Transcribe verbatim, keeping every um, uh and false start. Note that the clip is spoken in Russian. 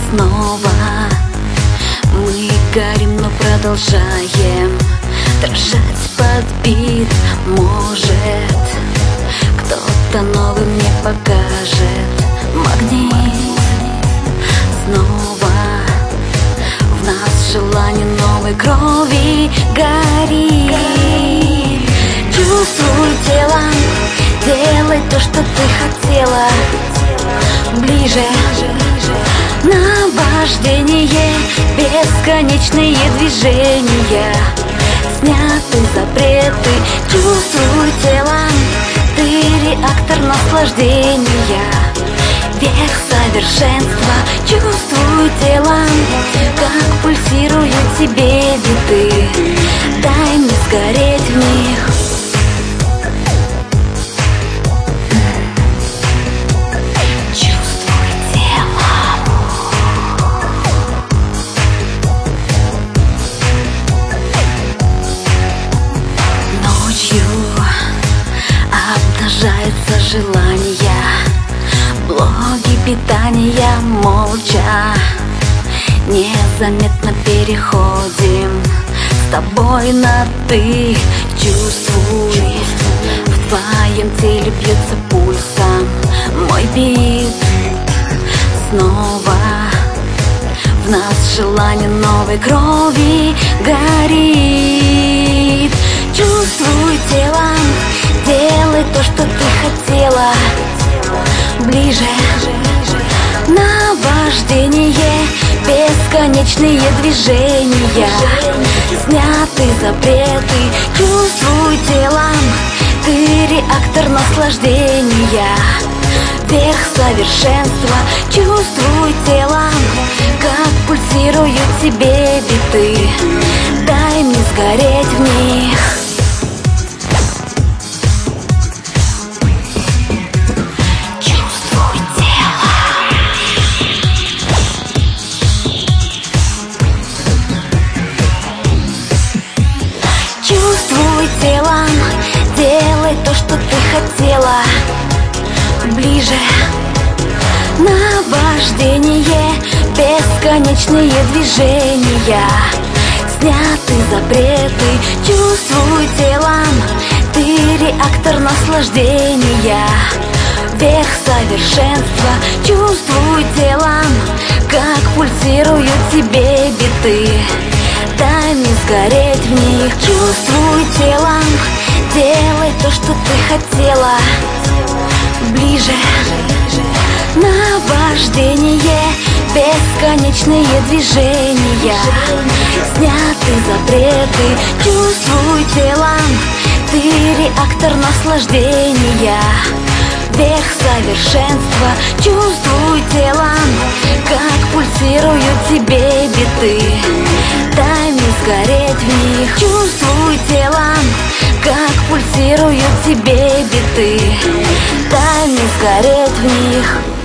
снова мы горим, но продолжаем дрожать под бит. Может, кто-то новый мне покажет магнит. Снова в нас желание новой крови горит. Чувствуй телом, делай то, что ты хотела. Ближе, наваждение, бесконечные движения, сняты запреты. Чувствуй телом, ты реактор наслаждения, верх совершенства. Чувствуй телом, как пульсируют тебе биты. Дай мне сгореть в них. Обнажаются желания, блоги питания, молча, незаметно переходим с тобой на ты. Чувствуй, в твоем теле бьется пульсом мой бит. Снова в нас желание новой крови горит. Чувствуй телом, делай то, что ты хотела. Ближе, наваждение, бесконечные движения, сняты запреты. Чувствуй телом, ты реактор наслаждения, верх совершенства. Чувствуй телом, как пульсируют тебе биты. Дай мне сгореть в них. Чувствуй телом, делай то, что ты хотела. Ближе, наваждение, бесконечные движения, сняты запреты. Чувствуй телом, ты реактор наслаждения, верх совершенства. Чувствуй телом, как пульсируют тебе биты. Дай мне сгореть в них. Чувствуй телом, делай то, что ты хотела. Ближе, наваждение, бесконечные движения, сняты запреты. Чувствуй телом, ты реактор наслаждения, верх совершенства. Чувствуй телом, как пульсируют тебе биты. Дай мне сгореть в них. Чувствуй телом, как пульсируют тебе биты. Дай мне сгореть в них.